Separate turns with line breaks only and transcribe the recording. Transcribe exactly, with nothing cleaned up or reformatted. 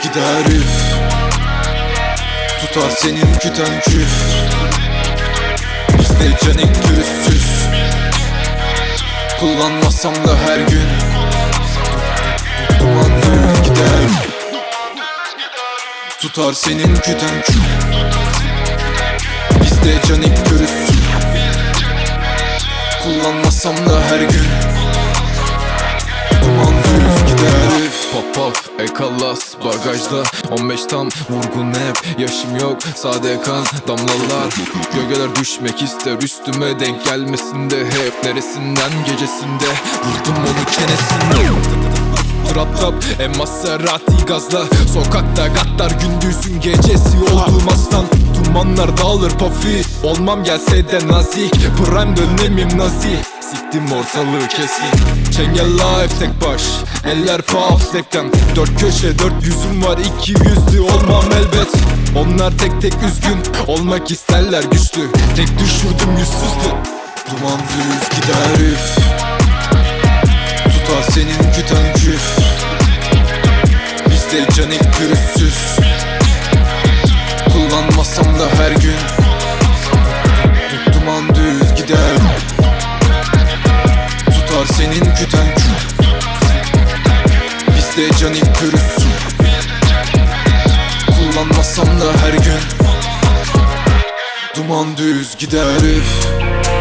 gider üf. Tutar senin küten küf. Bizde canik pürüzsüz. Kullanmasam da her gün duman düz gider. Tutar senin küten küf. Bizde canik pürüzsüz. Kullanmasam da her gün duman düz gider.
Pop pop ekalas bagajda on beş tam vurgun hep. Yaşım yok sade kan damlalar. Gölgeler düşmek ister üstüme, denk gelmesin de hep. Neresinden gecesinde vurdum onu çenesinden. Rap rap en Maserati gazla. Sokakta gattar gündüzün gecesi olduğum aslan. Dumanlar dağılır pofi. Olmam gelse de nazik. Prime dönemim nazi. Siktim ortalığı kesin. Çengel life tek baş. Eller paf zevkten. Dört köşe dört yüzüm var, iki yüzlü olmam elbet. Onlar tek tek üzgün olmak isterler güçlü. Tek düşürdüm yüzsüzdü.
Duman düz gider üf. Tutar senin küten küf. Bizde canik pürüzsüz. Kullanmasam da her gün duman düz gider. Tutar senin küten küf. Bizde canik pürüzsüz. Kullanmasam da her gün duman düz gider üf.